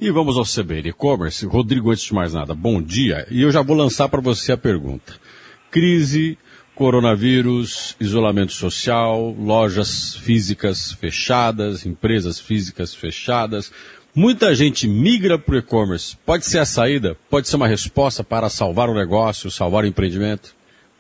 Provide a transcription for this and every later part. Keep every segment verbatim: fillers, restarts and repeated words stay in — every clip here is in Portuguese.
E vamos ao C B N E-Commerce. Rodrigo, antes de mais nada, bom dia. E eu já vou lançar para você a pergunta. Crise, coronavírus, isolamento social, lojas físicas fechadas, empresas físicas fechadas. Muita gente migra para o e-commerce. Pode ser a saída? Pode ser uma resposta para salvar o negócio, salvar o empreendimento?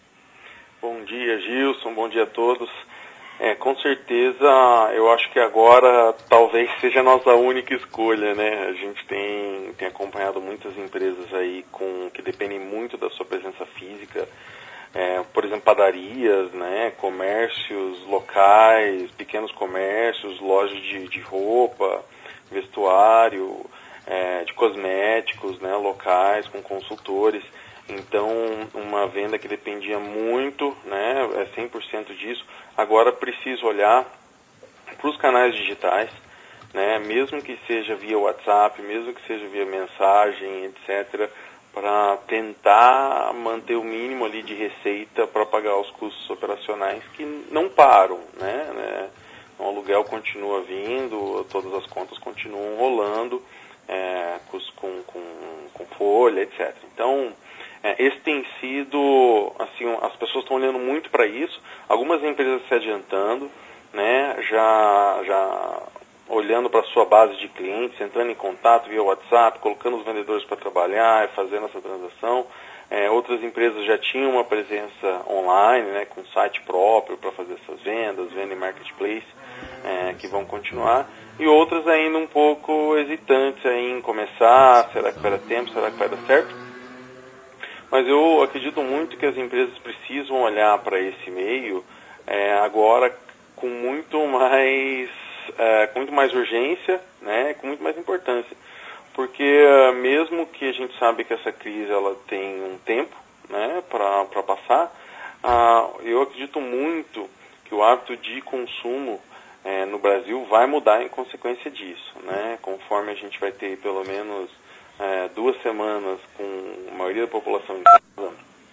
Bom dia, Gilson. Bom dia a todos. É, com certeza, eu acho que agora talvez seja a nossa única escolha, né? A gente tem, tem acompanhado muitas empresas aí com, que dependem muito da sua presença física. É, por exemplo, padarias, né? Comércios locais, pequenos comércios, lojas de, de roupa, vestuário, é, de cosméticos, né, locais, com consultores. Então, uma venda que dependia muito, né, é cem por cento disso. Agora preciso olhar para os canais digitais, né, mesmo que seja via WhatsApp, mesmo que seja via mensagem, etcétera, para tentar manter o mínimo ali de receita para pagar os custos operacionais que não param, né, né. O aluguel continua vindo, todas as contas continuam rolando, é, com, com, com folha, etcétera. Então, é, esse tem sido, assim, as pessoas estão olhando muito para isso, algumas empresas se adiantando, né, já, já olhando para a sua base de clientes, entrando em contato via WhatsApp, colocando os vendedores para trabalhar, fazendo essa transação. É, outras empresas já tinham uma presença online, né, com site próprio para fazer essas vendas, venda em marketplace, é, que vão continuar, e outras ainda um pouco hesitantes aí em começar, será que vai dar tempo, será que vai dar certo? Mas eu acredito muito que as empresas precisam olhar para esse meio é, agora com muito mais, é, com muito mais urgência, né, com muito mais importância. Porque mesmo que a gente sabe que essa crise ela tem um tempo, né, para passar, ah, eu acredito muito que o hábito de consumo eh, no Brasil vai mudar em consequência disso, né, conforme a gente vai ter pelo menos eh, duas semanas com a maioria da população em casa.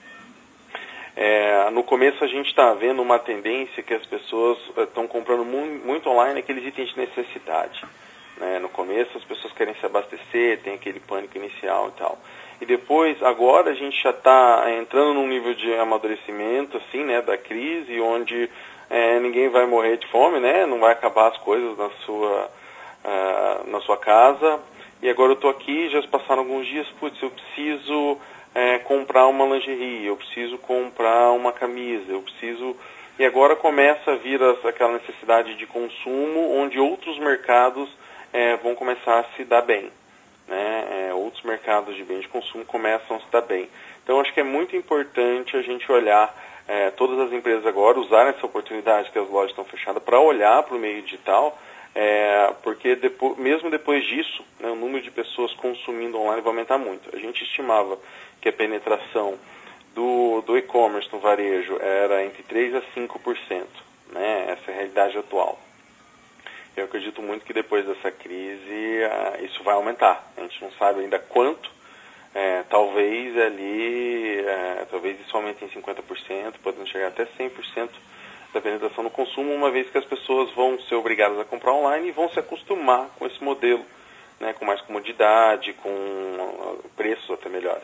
É, no começo a gente está vendo uma tendência que as pessoas estão comprando mu- muito online aqueles itens de necessidade. Né, no começo as pessoas querem se abastecer, tem aquele pânico inicial e tal. E depois, agora a gente já está entrando num nível de amadurecimento, assim, né, da crise, onde é, ninguém vai morrer de fome, né, não vai acabar as coisas na sua, uh, na sua casa. E agora eu estou aqui, já se passaram alguns dias, putz, eu preciso é, comprar uma lingerie, eu preciso comprar uma camisa, eu preciso... E agora começa a vir as, aquela necessidade de consumo, onde outros mercados É, vão começar a se dar bem, né? É, outros mercados de bens de consumo começam a se dar bem. Então, acho que é muito importante a gente olhar, é, todas as empresas agora usarem essa oportunidade que as lojas estão fechadas para olhar para o meio digital, é, porque depois, mesmo depois disso, né, o número de pessoas consumindo online vai aumentar muito. A gente estimava que a penetração do, do e-commerce no varejo era entre três a cinco por cento, né? Essa é a realidade atual. Eu acredito muito que depois dessa crise uh, isso vai aumentar. A gente não sabe ainda quanto. É, talvez ali, é, talvez isso aumente em cinquenta por cento, podendo chegar até cem por cento da penetração no consumo, uma vez que as pessoas vão ser obrigadas a comprar online e vão se acostumar com esse modelo, né, com mais comodidade, com uh, preços até melhores.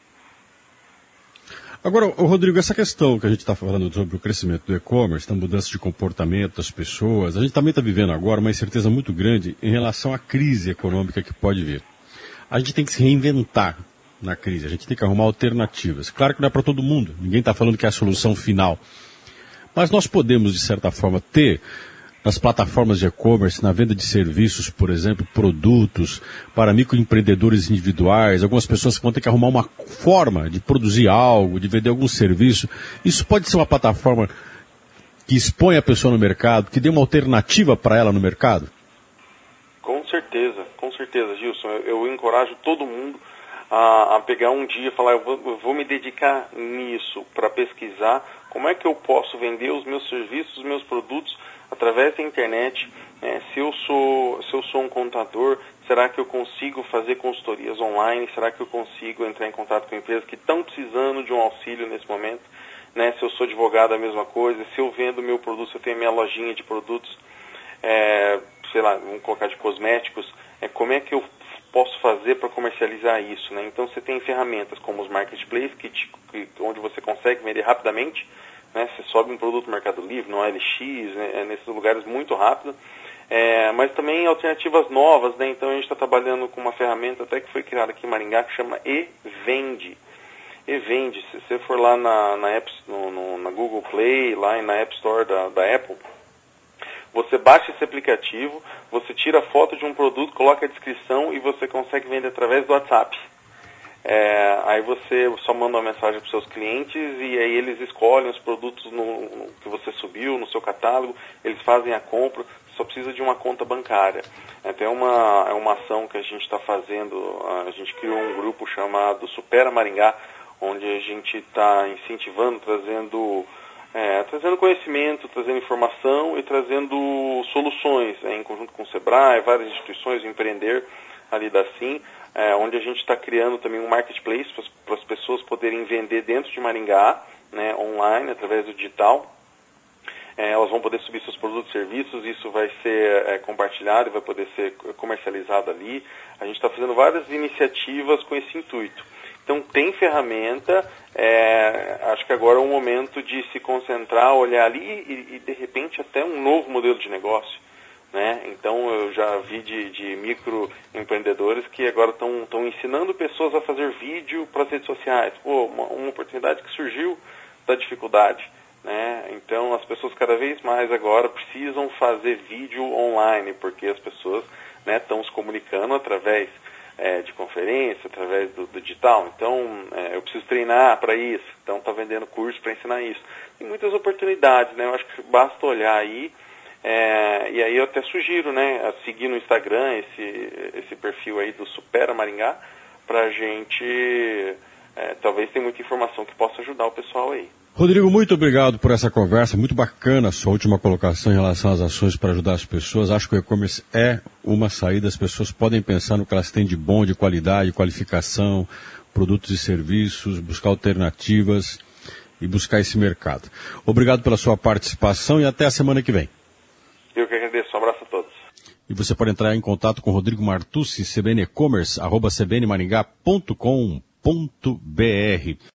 Agora, Rodrigo, essa questão que a gente está falando sobre o crescimento do e-commerce, da mudança de comportamento das pessoas, a gente também está vivendo agora uma incerteza muito grande em relação à crise econômica que pode vir. A gente tem que se reinventar na crise, a gente tem que arrumar alternativas. Claro que não é para todo mundo, ninguém está falando que é a solução final. Mas nós podemos, de certa forma, ter nas plataformas de e-commerce, na venda de serviços, por exemplo, produtos para microempreendedores individuais, algumas pessoas que vão ter que arrumar uma forma de produzir algo, de vender algum serviço. Isso pode ser uma plataforma que expõe a pessoa no mercado, que dê uma alternativa para ela no mercado? Com certeza, com certeza, Gilson. Eu, eu encorajo todo mundo a, a pegar um dia e falar, eu vou, eu vou me dedicar nisso, para pesquisar como é que eu posso vender os meus serviços, os meus produtos através da internet. É, se eu sou, se eu sou um contador, será que eu consigo fazer consultorias online? Será que eu consigo entrar em contato com empresas que estão precisando de um auxílio nesse momento? Né? Se eu sou advogado, a mesma coisa. Se eu vendo meu produto, se eu tenho minha lojinha de produtos, é, sei lá, vamos colocar de cosméticos, é, como é que eu posso fazer para comercializar isso, né? Então você tem ferramentas como os marketplaces, que, te, que onde você consegue vender rapidamente, né? Você sobe um produto no Mercado Livre, no O L X, né? Nesses lugares muito rápido. É, mas também alternativas novas, né? Então a gente está trabalhando com uma ferramenta até que foi criada aqui em Maringá que chama eVende. eVende, se você for lá na, na, App, no, no, na Google Play, lá na App Store da, da Apple, você baixa esse aplicativo, você tira a foto de um produto, coloca a descrição e você consegue vender através do WhatsApp. É, aí você só manda uma mensagem para os seus clientes e aí eles escolhem os produtos no, no, que você subiu no seu catálogo, eles fazem a compra, só precisa de uma conta bancária. É, tem uma, é uma ação que a gente está fazendo, a gente criou um grupo chamado Supera Maringá, onde a gente está incentivando, trazendo... É, trazendo conhecimento, trazendo informação e trazendo soluções, né, em conjunto com o Sebrae, várias instituições, o Empreender ali da Sim, é, onde a gente está criando também um marketplace para as pessoas poderem vender dentro de Maringá, né, online, através do digital. É, elas vão poder subir seus produtos e serviços, isso vai ser é, compartilhado, vai poder ser comercializado ali. A gente está fazendo várias iniciativas com esse intuito. Então tem ferramenta, é, acho que agora é o momento de se concentrar, olhar ali e, e de repente até um novo modelo de negócio, né? Então eu já vi de, de microempreendedores que agora estão ensinando pessoas a fazer vídeo para as redes sociais. Pô, uma, uma oportunidade que surgiu da dificuldade, né? Então as pessoas cada vez mais agora precisam fazer vídeo online, porque as pessoas, né, estão se comunicando através É, de conferência, através do, do digital. Então, é, eu preciso treinar para isso. Então, está vendendo curso para ensinar isso. Tem muitas oportunidades, né? Eu acho que basta olhar aí. É, e aí eu até sugiro, né, a seguir no Instagram esse, esse perfil aí do Supera Maringá, para a gente, é, talvez tenha muita informação que possa ajudar o pessoal aí. Rodrigo, muito obrigado por essa conversa, muito bacana a sua última colocação em relação às ações para ajudar as pessoas. Acho que o e-commerce é uma saída, as pessoas podem pensar no que elas têm de bom, de qualidade, qualificação, produtos e serviços, buscar alternativas e buscar esse mercado. Obrigado pela sua participação e até a semana que vem. Eu que agradeço, um abraço a todos. E você pode entrar em contato com Rodrigo Martucci, cbn ecommerce, arroba cbnmaringá ponto com ponto br.